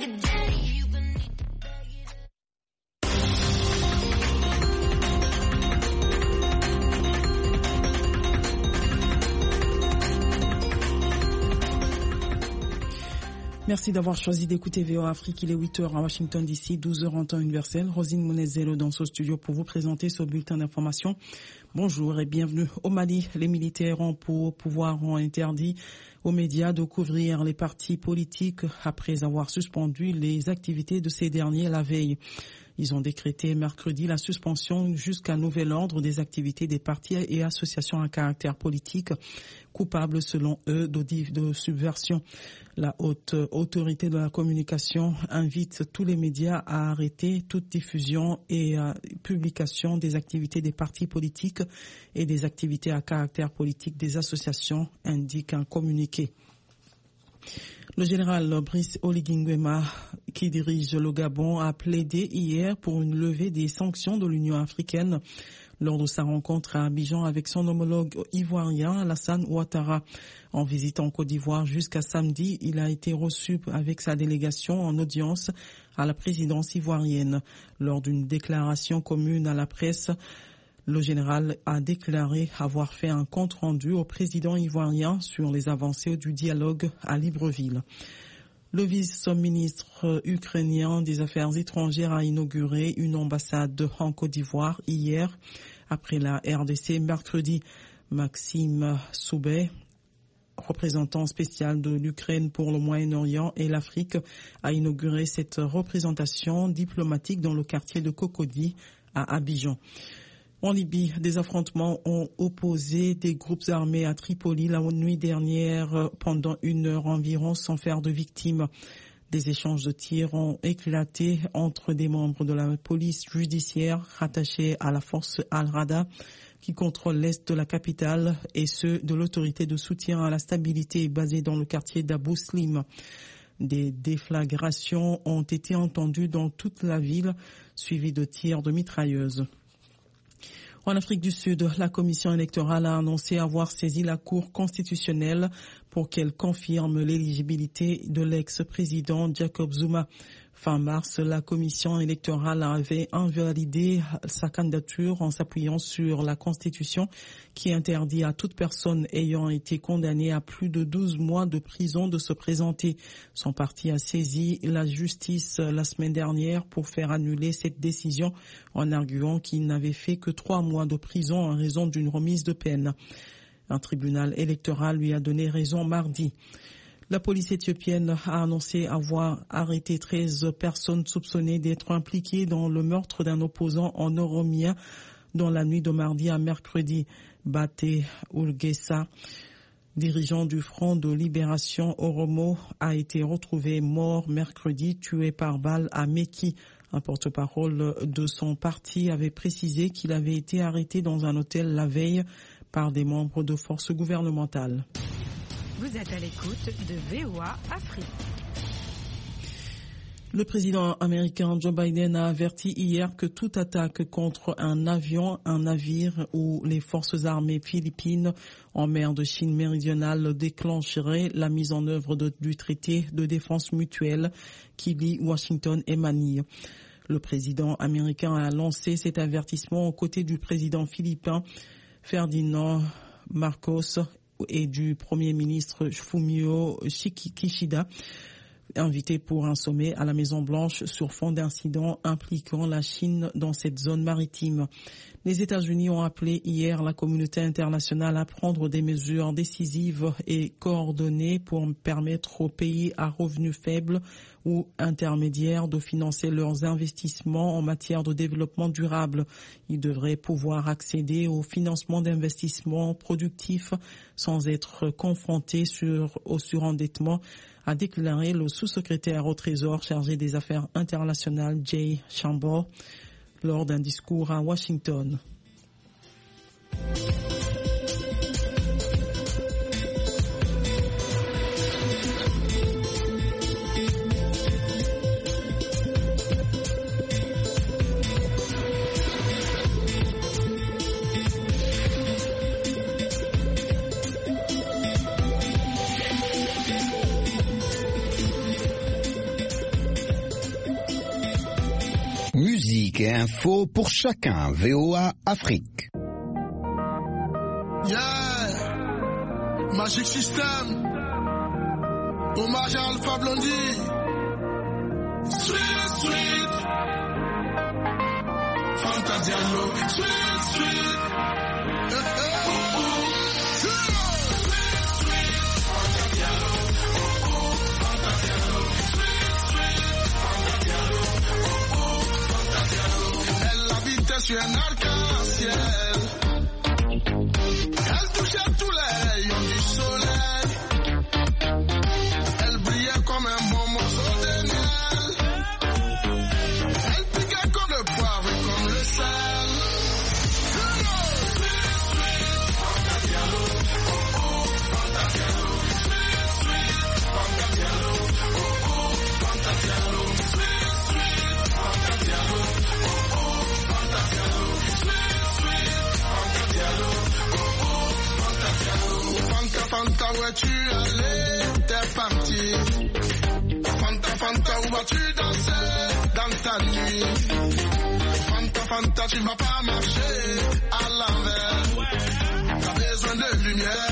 Merci d'avoir choisi d'écouter VOA Afrique. Il est 8h à Washington DC, 12h en temps universel. Rosine Monezelo dans ce studio pour vous présenter ce bulletin d'information. Bonjour et bienvenue. Au Mali, les militaires ont interdit aux médias de couvrir les partis politiques après avoir suspendu les activités de ces derniers la veille. Ils ont décrété mercredi la suspension jusqu'à nouvel ordre des activités des partis et associations à caractère politique coupables selon eux de subversion. La haute autorité de la communication invite tous les médias à arrêter toute diffusion et publication des activités des partis politiques et des activités à caractère politique des associations, indique un communiqué. Le général Brice Oligui Nguema, qui dirige le Gabon, a plaidé hier pour une levée des sanctions de l'Union africaine lors de sa rencontre à Abidjan avec son homologue ivoirien Alassane Ouattara. En visitant Côte d'Ivoire jusqu'à samedi, il a été reçu avec sa délégation en audience à la présidence ivoirienne. Lors d'une déclaration commune à la presse, le général a déclaré avoir fait un compte-rendu au président ivoirien sur les avancées du dialogue à Libreville. Le vice-ministre ukrainien des Affaires étrangères a inauguré une ambassade en Côte d'Ivoire hier, après la RDC mercredi. Maxime Soubet, représentant spécial de l'Ukraine pour le Moyen-Orient et l'Afrique, a inauguré cette représentation diplomatique dans le quartier de Cocody à Abidjan. En Libye, des affrontements ont opposé des groupes armés à Tripoli la nuit dernière pendant 1 heure environ sans faire de victimes. Des échanges de tirs ont éclaté entre des membres de la police judiciaire rattachés à la force Al-Rada qui contrôle l'est de la capitale et ceux de l'autorité de soutien à la stabilité basée dans le quartier d'Abou Slim. Des déflagrations ont été entendues dans toute la ville, suivies de tirs de mitrailleuses. En Afrique du Sud, la commission électorale a annoncé avoir saisi la Cour constitutionnelle pour qu'elle confirme l'éligibilité de l'ex-président Jacob Zuma. Fin mars, la commission électorale avait invalidé sa candidature en s'appuyant sur la Constitution qui interdit à toute personne ayant été condamnée à plus de 12 mois de prison de se présenter. Son parti a saisi la justice la semaine dernière pour faire annuler cette décision en arguant qu'il n'avait fait que 3 mois de prison en raison d'une remise de peine. Un tribunal électoral lui a donné raison mardi. La police éthiopienne a annoncé avoir arrêté 13 personnes soupçonnées d'être impliquées dans le meurtre d'un opposant en Oromia dans la nuit de mardi à mercredi. Bate Urgesa, dirigeant du Front de Libération Oromo, a été retrouvé mort mercredi, tué par balle à Meki. Un porte-parole de son parti avait précisé qu'il avait été arrêté dans un hôtel la veille par des membres de forces gouvernementales. Vous êtes à l'écoute de VOA Afrique. Le président américain Joe Biden a averti hier que toute attaque contre un avion, un navire ou les forces armées philippines en mer de Chine méridionale déclencherait la mise en œuvre du traité de défense mutuelle qui lie Washington et Manille. Le président américain a lancé cet avertissement aux côtés du président philippin Ferdinand Marcos et du Premier ministre Fumio Kishida, invité pour un sommet à la Maison-Blanche sur fond d'incidents impliquant la Chine dans cette zone maritime. Les États-Unis ont appelé hier la communauté internationale à prendre des mesures décisives et coordonnées pour permettre aux pays à revenus faibles ou intermédiaires de financer leurs investissements en matière de développement durable. Ils devraient pouvoir accéder au financement d'investissements productifs sans être confrontés au surendettement, a déclaré le sous-secrétaire au Trésor chargé des affaires internationales Jay Chamber lors d'un discours à Washington. musique et info pour chacun. VOA Afrique. Yeah, Magic System. Hommage à Alpha Blondie. Sweet, sweet. Fanta Diallo. Sweet, sweet. Elle habitait sur un arc-en-ciel. Elle touchait tous les rayons du soleil. Elle brillait comme un bon morceau de miel. Elle piquait comme le poivre et comme le sel. Fanta, où es-tu allé? T'es parti. Fanta, où vas-tu danser dans ta nuit? Fanta, tu vas pas marcher à l'envers. T'as besoin de lumière.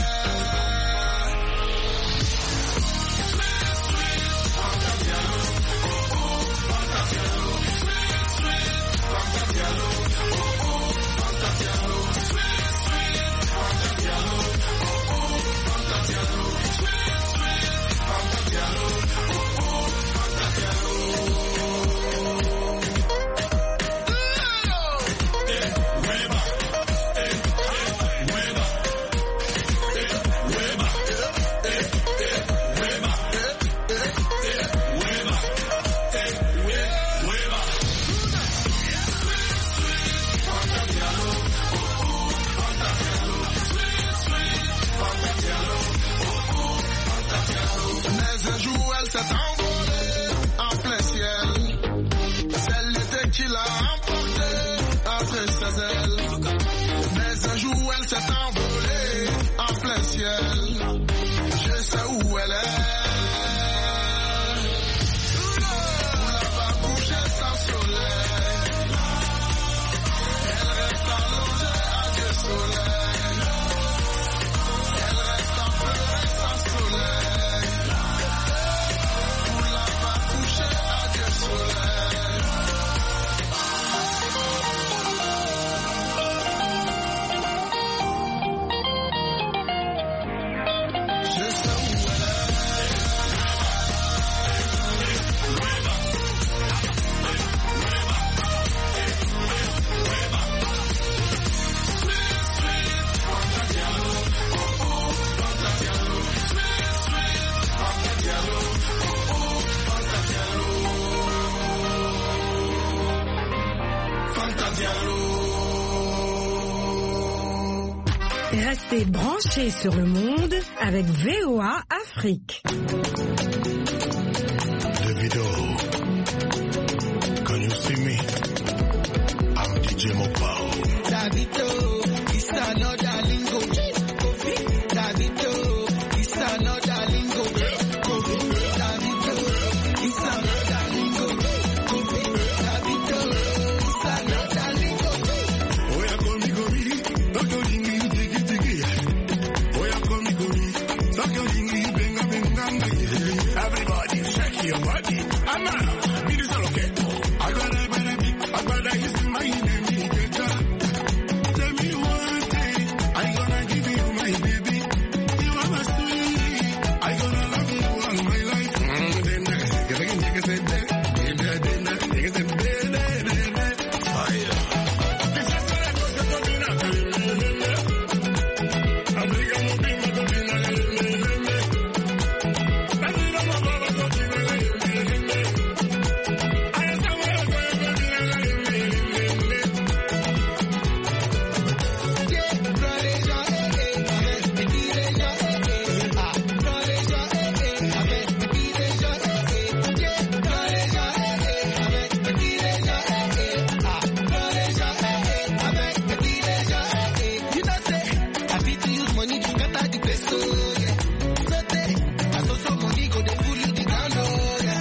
Restez branchés sur le monde avec VOA Afrique. Davido, can you see me? I'm DJ Mopao. Davido, it's another lingo. Davido, it's another lingo. Davido, it's another lingo. Davido, it's another lingo. Oya conmigo, Dr. Jingy, tiki tiki. Oya conmigo, Dr. Jingy, venga, venga. Everybody shake your body.